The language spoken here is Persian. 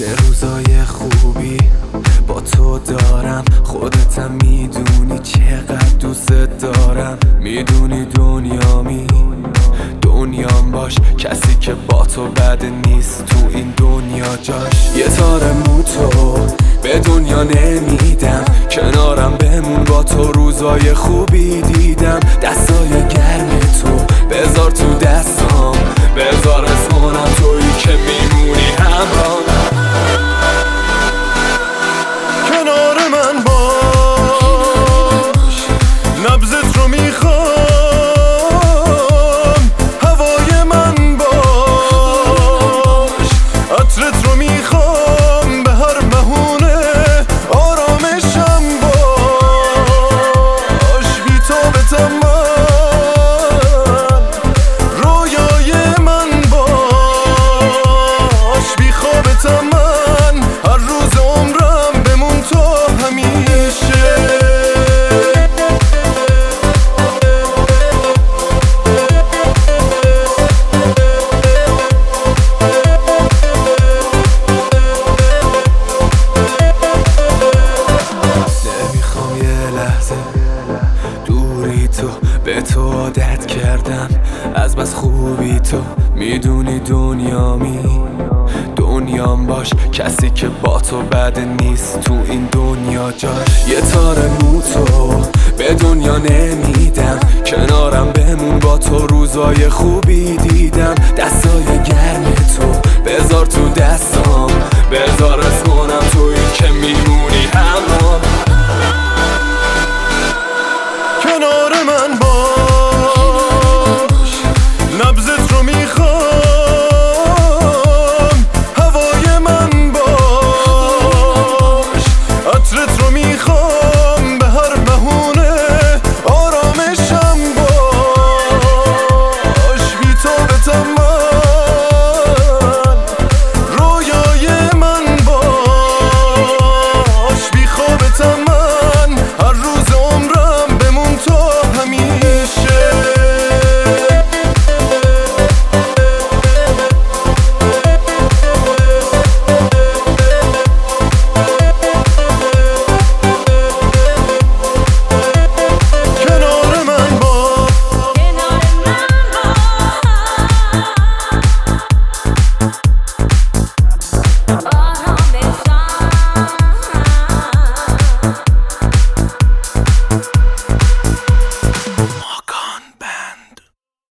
چه روزای خوبی با تو دارم، خودتم میدونی چقدر دوست دارم. میدونی دنیام باش، کسی که با تو بد نیست تو این دنیا جاش. یه تار موتو به دنیا نمیدم، کنارم بمون با تو روزای خوبی دیدم. دستای گرم تو بذار تو دستام، بذار اسمونم تویی که میمونی همراه. کنار من باش، نبضت رو میخوام، هوای من باش، عطرت رو میخوام، به هر بهونه آرامشم باش. بی تو به تمام رویای من باش، بی خوابت من هر روز عمرم بمون تو همیشه. نمیخوام یه لحظه دوری تو، به تو عادت کردم از بس خوبی تو. میدونی دنیام باش، کسی که با تو بد نیست تو این دنیا جاش. یه تار موتو به دنیا نمیدم، کنارم بمون با تو روزای خوبی دیدم. دستای گرم تو بذار تو دست